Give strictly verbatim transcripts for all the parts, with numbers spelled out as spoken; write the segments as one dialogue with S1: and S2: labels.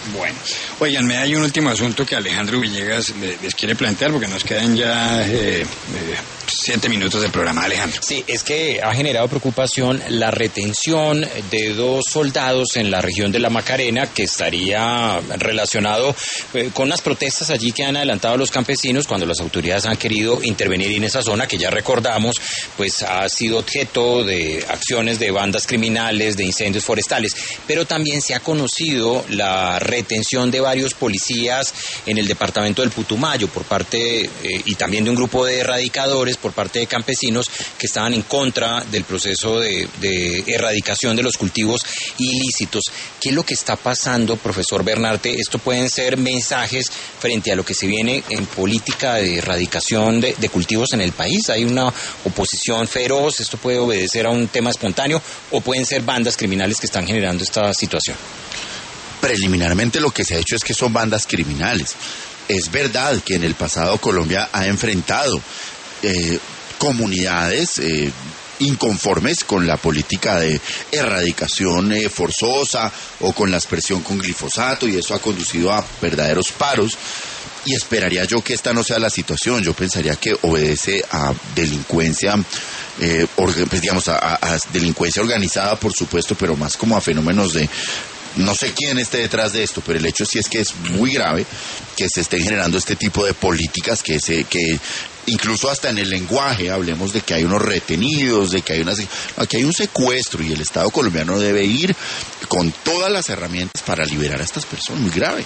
S1: Bueno, oiganme, hay un último asunto que Alejandro Villegas les quiere plantear porque nos quedan ya eh, eh, siete minutos del programa, Alejandro.
S2: Sí, es que ha generado preocupación la retención de dos soldados en la región de la Macarena, que estaría relacionado eh, con las protestas allí que han adelantado los campesinos cuando las autoridades han querido intervenir en esa zona que ya recordamos, pues ha sido objeto de acciones de bandas criminales, de incendios forestales, pero también se ha conocido la retención de varios policías en el departamento del Putumayo por parte eh, y también de un grupo de erradicadores por parte de campesinos que estaban en contra del proceso de, de erradicación de los cultivos ilícitos. ¿Qué es lo que está pasando, profesor Bernarte? Esto pueden ser mensajes frente a lo que se viene en política de erradicación de, de cultivos en el país. Hay una oposición feroz, esto puede obedecer a un tema espontáneo o pueden ser bandas criminales que están generando esta situación.
S3: Preliminarmente lo que se ha hecho es que son bandas criminales. Es verdad que en el pasado Colombia ha enfrentado eh, comunidades eh, inconformes con la política de erradicación eh, forzosa o con la aspersión con glifosato, y eso ha conducido a verdaderos paros. Y esperaría yo que esta no sea la situación. Yo pensaría que obedece a delincuencia, eh, or, pues digamos, a, a, a delincuencia organizada, por supuesto, pero más como a fenómenos de... No sé quién esté detrás de esto, pero el hecho sí es que es muy grave que se estén generando este tipo de políticas que se que incluso hasta en el lenguaje hablemos de que hay unos retenidos, de que hay una aquí hay un secuestro, y el Estado colombiano debe ir con todas las herramientas para liberar a estas personas. Muy grave.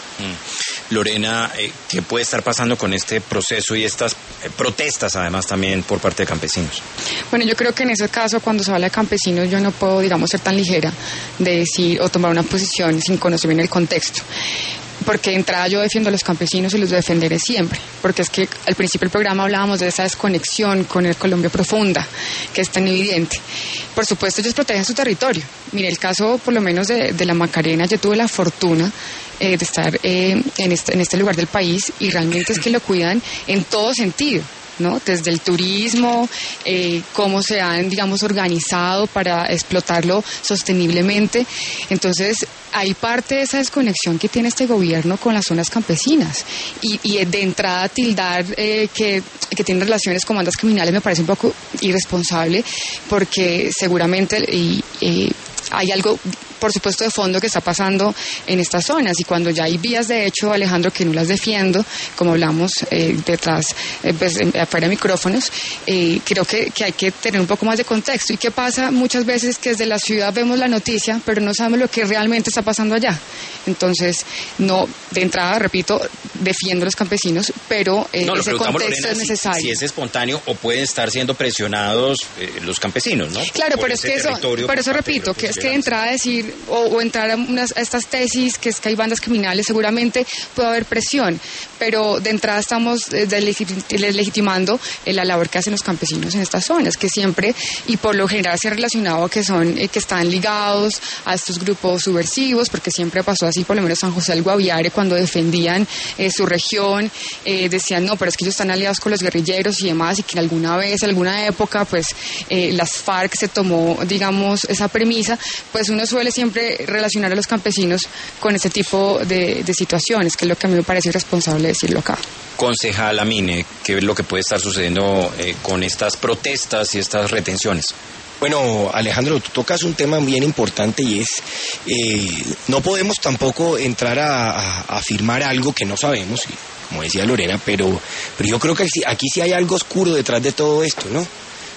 S2: Mm. Lorena, eh, ¿qué puede estar pasando con este proceso y estas eh, protestas además también por parte de campesinos?
S4: Bueno, yo creo que en ese caso, cuando se habla de campesinos, yo no puedo, digamos, ser tan ligera de decir o tomar una posición sin conocer bien el contexto. Porque de entrada yo defiendo a los campesinos y los defenderé siempre, porque es que al principio del programa hablábamos de esa desconexión con el Colombia profunda, que es tan evidente. Por supuesto, ellos protegen su territorio. Mire, el caso por lo menos de, de la Macarena, yo tuve la fortuna eh, de estar eh, en, este, en este lugar del país, y realmente es que lo cuidan en todo sentido, ¿no? Desde el turismo, eh, cómo se han, digamos, organizado para explotarlo sosteniblemente. Entonces, hay parte de esa desconexión que tiene este gobierno con las zonas campesinas, y, y de entrada tildar eh, que, que tienen relaciones con bandas criminales me parece un poco irresponsable, porque seguramente y, y hay algo, por supuesto, de fondo que está pasando en estas zonas, y cuando ya hay vías de hecho, Alejandro, que no las defiendo, como hablamos eh, detrás, eh, pues, afuera de micrófonos, eh, creo que, que hay que tener un poco más de contexto. ¿Y qué pasa muchas veces? Que desde la ciudad vemos la noticia, pero no sabemos lo que realmente está pasando allá. Entonces, no, de entrada, repito, defiendo a los campesinos, pero eh,
S2: no,
S4: ese contexto, Lorena, es necesario.
S2: Si, si es espontáneo o pueden estar siendo presionados eh, los campesinos, ¿no?
S4: Claro,
S2: por
S4: pero es que eso, por eso repito, que es que de entrada decir, o, o entrar a, unas, a estas tesis, que es que hay bandas criminales, seguramente puede haber presión, pero de entrada estamos eh, deslegitimando eh, la labor que hacen los campesinos en estas zonas, que siempre, y por lo general se ha relacionado a que son, eh, que están ligados a estos grupos subversivos, porque siempre pasó así, por lo menos San José del Guaviare, cuando defendían eh, su región, eh, decían, no, pero es que ellos están aliados con los guerrilleros y demás, y que en alguna vez, alguna época, pues eh, las FARC se tomó, digamos, esa premisa, pues uno suele siempre relacionar a los campesinos con ese tipo de, de situaciones, que es lo que a mí me parece irresponsable decirlo acá.
S2: Concejal Amine, ¿qué es lo que puede estar sucediendo eh, con estas protestas y estas retenciones?
S5: Bueno, Alejandro, tú tocas un tema bien importante, y es, eh, no podemos tampoco entrar a, a, a afirmar algo que no sabemos, como decía Lorena, pero, pero yo creo que aquí, aquí sí hay algo oscuro detrás de todo esto, ¿no?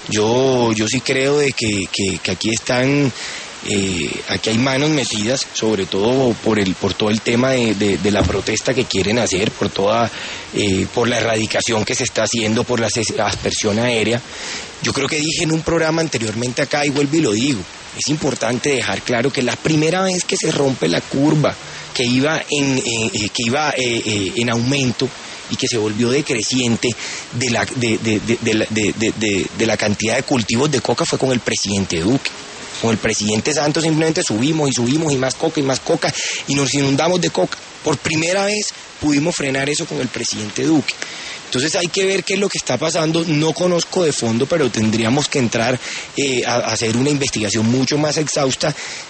S5: Yo, yo sí creo de que, que, que aquí están... Eh, aquí hay manos metidas, sobre todo por el por todo el tema de, de, de la protesta que quieren hacer, por toda eh, por la erradicación que se está haciendo, por la aspersión aérea. Yo creo que dije en un programa anteriormente acá, y vuelvo y lo digo, es importante dejar claro que la primera vez que se rompe la curva que iba en eh, que iba eh, eh, en aumento y que se volvió decreciente de la de, de, de, de, de, de, de, de la cantidad de cultivos de coca fue con el presidente Duque. Con el presidente Santos simplemente subimos y subimos y más coca y más coca y nos inundamos de coca. Por primera vez pudimos frenar eso con el presidente Duque. Entonces hay que ver qué es lo que está pasando. No conozco de fondo, pero tendríamos que entrar eh, a, a hacer una investigación mucho más exhausta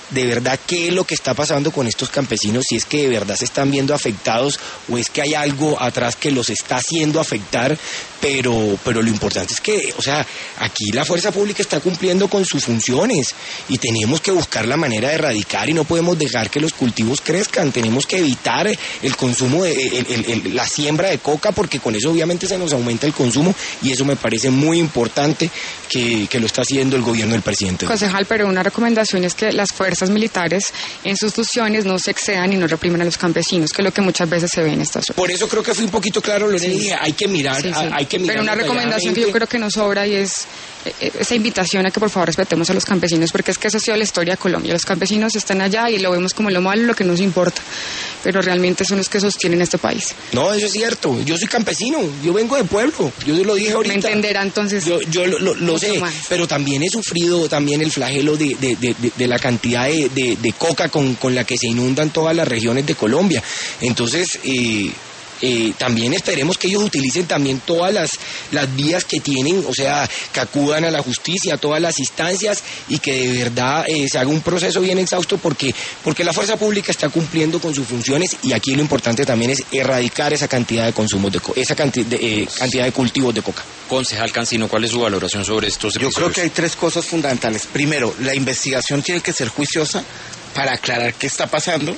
S5: de verdad qué es lo que está pasando con estos campesinos, si es que de verdad se están viendo afectados o es que hay algo atrás que los está haciendo afectar, pero, pero lo importante es que, o sea, aquí la fuerza pública está cumpliendo con sus funciones y tenemos que buscar la manera de erradicar y no podemos dejar que los cultivos crezcan, tenemos que evitar el consumo, de, el, el, el, la siembra de coca, porque con eso obviamente se nos aumenta el consumo y eso me parece muy importante que, que lo está haciendo el gobierno del presidente.
S4: Concejal, pero una recomendación es que las fuerzas militares en sus funciones no se excedan y no repriman a los campesinos, que es lo que muchas veces se ve en estas zonas.
S5: Por eso creo que fui un poquito claro, Lorena, sí. Hay que mirar, sí, sí. hay que mirar.
S4: Pero una recomendación que yo creo que nos sobra y es esa invitación a que por favor respetemos a los campesinos, porque es que esa ha sido la historia de Colombia. Los campesinos están allá y lo vemos como lo malo, lo que nos importa, pero realmente son los que sostienen este país.
S5: No, eso es cierto. Yo soy campesino, yo vengo de pueblo, yo lo dije ahorita.
S4: Me entenderá entonces.
S5: Yo, yo lo, lo, lo sé, más. Pero también he sufrido también el flagelo de, de, de, de, de la cantidad de, de, de coca con, con la que se inundan todas las regiones de Colombia. Entonces, eh, Eh, también esperemos que ellos utilicen también todas las, las vías que tienen, o sea, que acudan a la justicia, a todas las instancias y que de verdad eh, se haga un proceso bien exhausto porque, porque la fuerza pública está cumpliendo con sus funciones y aquí lo importante también es erradicar esa cantidad de consumos de coca, esa canti de, eh, cantidad de cultivos de coca.
S2: Concejal Cancino, ¿cuál es su valoración sobre estos episodios?
S3: Yo creo que hay tres cosas fundamentales. Primero, la investigación tiene que ser juiciosa para aclarar qué está pasando,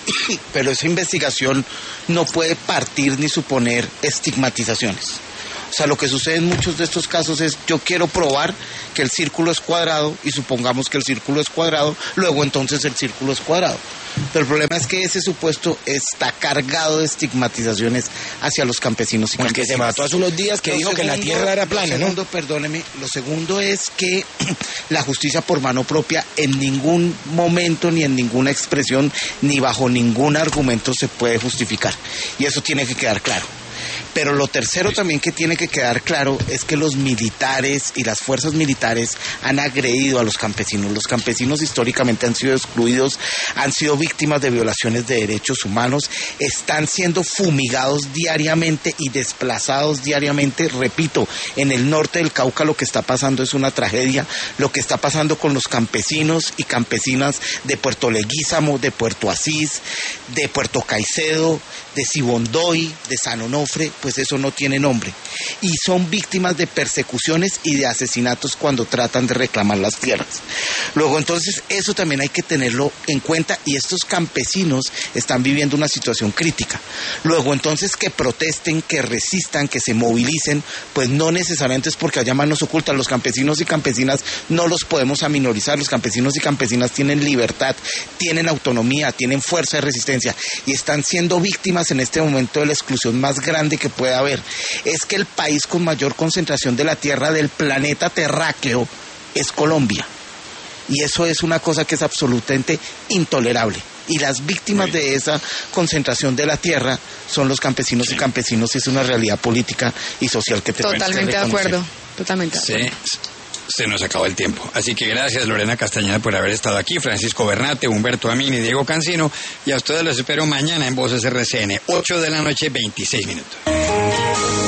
S3: pero esa investigación no puede partir ni suponer estigmatizaciones. O sea, lo que sucede en muchos de estos casos es, yo quiero probar que el círculo es cuadrado y supongamos que el círculo es cuadrado, luego entonces el círculo es cuadrado. Pero el problema es que ese supuesto está cargado de estigmatizaciones hacia los campesinos y
S5: Como
S3: campesinas.
S5: El que se mató hace unos días que
S3: lo
S5: dijo
S3: segundo,
S5: que la tierra era plana,
S3: lo segundo,
S5: ¿no?
S3: Perdóneme, lo segundo es que la justicia por mano propia en ningún momento, ni en ninguna expresión, ni bajo ningún argumento se puede justificar. Y eso tiene que quedar claro. Pero lo tercero también que tiene que quedar claro es que los militares y las fuerzas militares han agredido a los campesinos. Los campesinos históricamente han sido excluidos, han sido víctimas de violaciones de derechos humanos, están siendo fumigados diariamente y desplazados diariamente. Repito, en el norte del Cauca lo que está pasando es una tragedia. Lo que está pasando con los campesinos y campesinas de Puerto Leguízamo, de Puerto Asís, de Puerto Caicedo, de Sibondoy, de San Onofre, pues eso no tiene nombre. Y son víctimas de persecuciones y de asesinatos cuando tratan de reclamar las tierras. Luego, entonces, eso también hay que tenerlo en cuenta y estos campesinos están viviendo una situación crítica. Luego, entonces, que protesten, que resistan, que se movilicen, pues no necesariamente es porque haya manos ocultas. Los campesinos y campesinas no los podemos aminorizar. Los campesinos y campesinas tienen libertad, tienen autonomía, tienen fuerza de resistencia y están siendo víctimas en este momento de la exclusión más grande que puede haber. Es que el país con mayor concentración de la tierra del planeta terráqueo es Colombia. Y eso es una cosa que es absolutamente intolerable. Y las víctimas de esa concentración de la tierra son los campesinos sí. y campesinos. Es una realidad política y social que tenemos que reconocer.
S4: Totalmente de acuerdo. Totalmente de acuerdo.
S1: Sí. Se nos acabó el tiempo. Así que gracias Lorena Castañeda por haber estado aquí, Francisco Bernate, Humberto Amini, Diego Cancino, y a ustedes los espero mañana en Voces R C N, ocho de la noche, veintiséis minutos.